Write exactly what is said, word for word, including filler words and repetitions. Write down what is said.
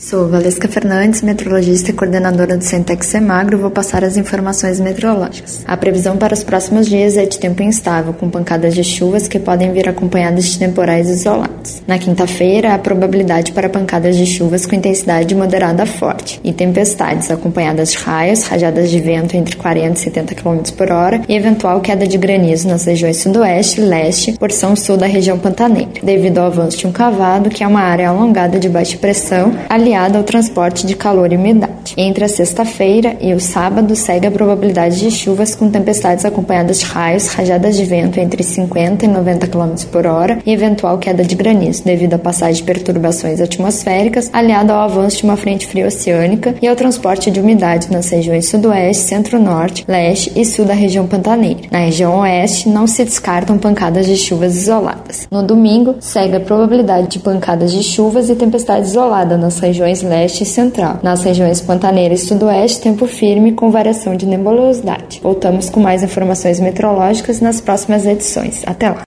Sou Valesca Fernandes, meteorologista e coordenadora do Centex Semagro. Vou passar as informações meteorológicas. A previsão para os próximos dias é de tempo instável, com pancadas de chuvas que podem vir acompanhadas de temporais isolados. Na quinta-feira, há probabilidade para pancadas de chuvas com intensidade moderada a forte e tempestades, acompanhadas de raios, rajadas de vento entre quarenta e setenta quilômetros por hora e eventual queda de granizo nas regiões sudoeste, leste, porção sul da região pantaneira, devido ao avanço de um cavado, que é uma área alongada de baixa pressão, aliada ao transporte de calor e umidade. Entre a sexta-feira e o sábado, segue a probabilidade de chuvas com tempestades acompanhadas de raios, rajadas de vento entre cinquenta e noventa quilômetros por hora e eventual queda de granizo, devido à passagem de perturbações atmosféricas, aliada ao avanço de uma frente fria oceânica e ao transporte de umidade nas regiões sudoeste, centro-norte, leste e sul da região pantaneira. Na região oeste, não se descartam pancadas de chuvas isoladas. No domingo, segue a probabilidade de pancadas de chuvas e tempestades isoladas nas regiões leste e central. Nas regiões pantaneira e sudoeste, tempo firme com variação de nebulosidade. Voltamos com mais informações meteorológicas nas próximas edições. Até lá!